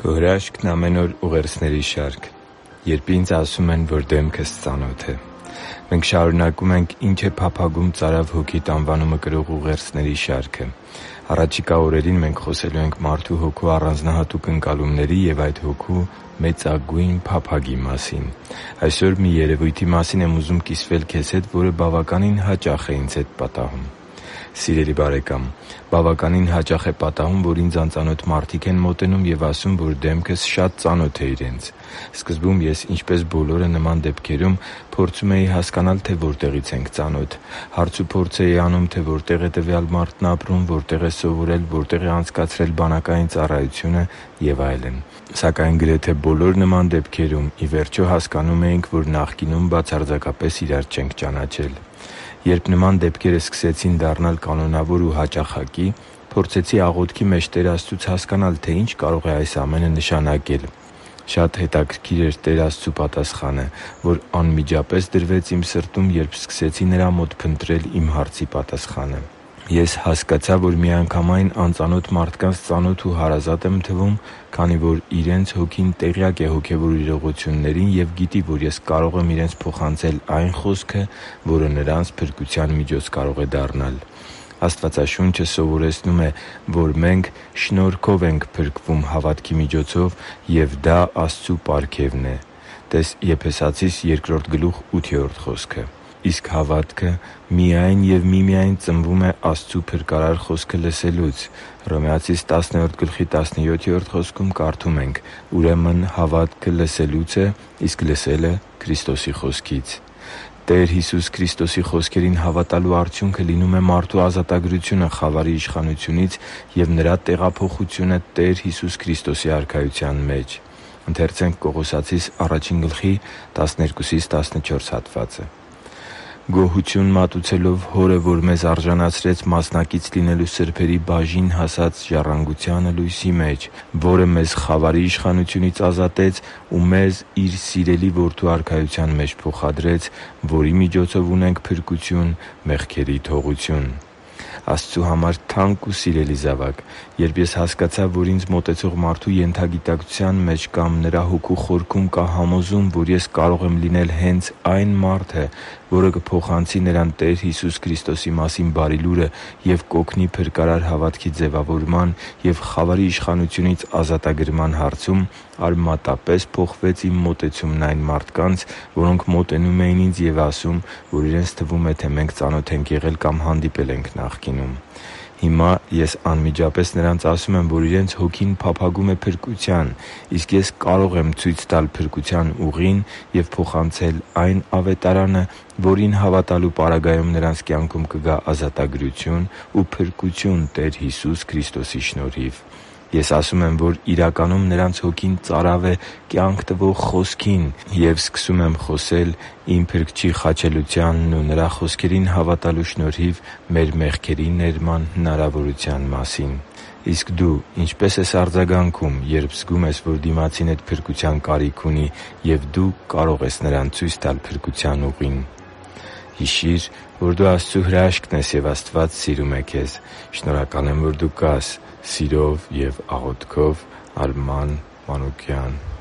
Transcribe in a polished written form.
Քո հրաշքն ամեն օր ուղերձների շարք։ Երբ ինձ ասում են, որ դեմքս ծանոթ է։ Մենք շարունակում ենք «Ինչ է փափագում ծարավ հոգիդ» անվանումը կրող ուղերձների շարքը։ Առաջիկա օրերին մենք խոսելու ենք մարդու հոգու առանձնահատուկ ընկալումների և այդ հոգու մեծագույն փափագի մասին։ Այսօր մի երևույթի մասին եմ ուզում կիսվել քեզ հետ, որը բավականին հաճախ է ինձ հետ պատահում։ Սիրելի՛ բարեկամ, բավականին հաճախ է պատահում, որ ինձ անծանոթ մարդիկ են մոտենում և ասում, որ դեմքս շատ ծանոթ է իրենց։ Սկզբում ես, ինչպես բոլորը նման դեպքերում, փորձում էի հասկանալ, թե որտեղից ենք ծանոթ։ Հարցուփորձ էի անում, թե որտեղ է տվյալ մարդն ապրում, որտեղ է սովորել, որտեղ է անցկացրել բանակային ծառայությունը և այլն։ Սակայն գրեթե բոլոր նման դեպքերում, ի վերջո, հասկանում էինք, որ նախկինում բացարձակապես իրար չենք ճանաչել։ Երբ նման դեպքերը սկսեցին դառնալ կանոնավոր ու հաճախակի, փորձեցի աղոթքի մեջ Տեր Աստծուց հասկանալ, թե ինչ կարող է այս ամենը նշանակել։ Շատ հետաքրքիր էր Տեր Աստծու պատասխանը, որ անմիջապես դրվեց իմ սրտում, երբ սկսեցի Նրա մոտ փնտրել իմ հարցի պատասխանը։ Ես հասկացա, որ միանգամայն անծանոթ մարդկանց ծանոթ ու հարազատ եմ թվում, քանի որ իրենց հոգին տեղյակ է հոգևոր իրողություններին և գիտի, որ ես կարող եմ իրենց փոխանցել այն խոսքը, որը նրանց փրկության միջոց կարող է դառնալ։ Աստվածաշունչը սովորեցնում է, որ մենք շնորհքով ենք փրկվում հավատքի միջոցով, և դա Աստծու պարգևն է (տե՛ս Եփեսացիս 2.8 խոսքը)։ Իսկ հավատքը միայն և միմիայն ծնվում է Աստծու փրկարար խոսքը լսելուց։ Հռոմեացիս 10.17 խոսքում կարդում ենք. «Ուրեմն հավատքը լսելուց է, իսկ լսելը Քրիստոսի խոսքից»։ Տեր Հիսուս Քրիստոսի խոսքերին հավատալու արդյունքը լինում է մարդու ազատագրությունը խավարի իշխանությունից և նրա տեղափոխությունը Տեր Հիսուս Քրիստոսի Արքայության մեջ։ «Գոհություն մատուցելով Հորը, որ մեզ արժանացրեց մասնակից լինելու սրբերի բաժին հասած ժառանգությանը լույսի մեջ, որը մեզ խավարի իշխանությունից ազատեց ու մեզ Իր սիրելի Որդու Արքայության մեջ փոխադրեց, որի միջոցով ունենք փրկություն, մեղքերի թողություն» (Կողոսացիս 1.10-14)։ Աստծու համար թանկ ու սիրելի՛ զավակ, երբ ես հասկացա, որ ինձ մոտեցող մարդու ենթագիտակցության մեջ կամ նրա հոգու խորքում կա համոզում, որ ես կարող եմ լինել հենց այն մարդը, որը կփոխանցի նրան Տեր Հիսուս Քրիստոսի մասին բարի լուրը և կօգնի փրկարար հավատքի ձևավորման և խավարի իշխանությունից ազատագրման հարցում, արմատապես փոխվեց իմ մոտեցումն այն մարդկանց, որոնք մոտենում էին ինձ և ասում, որ իրենց թվում է, թե մենք ծանոթ ենք եղել կամ հանդիպել ենք նախկինում։ Հիմա ես անմիջապես նրանց ասում եմ, որ իրենց հոգին փափագում է փրկության, իսկ ես կարող եմ ցույց տալ փրկության ուղին և փոխանցել այն Ավետարանը, որին հավատալու պարագայում նրանց կյանքում կգա ազատագրություն ու փրկություն Տեր Հիսուս Քրիստոսի շնորհիվ։ Ես ասում եմ, որ իրականում նրանց հոգին ծարավ է կյանք տվող Խոսքին և սկսում եմ խոսել իմ Փրկչի խաչելությանն ու Նրա խոսքերին հավատալու շնորհիվ մեր մեղքերի ներման հնարավորության մասին։ Իսկ դու ինչպե՞ս ես արձագանքում, երբ զգում ես, որ դիմացինդ փրկության կարիք ունի, և դու կարող ես նրան ցույց տալ փրկության ուղին։ Հիշի՛ր, որ դու Աստծո հրաշքն ես, և Աստված սիրում է քեզ։ Շնորհակալ եմ, որ դու կա՛ս։ Սիրով և աղոթքով, Արման Մանուկյան։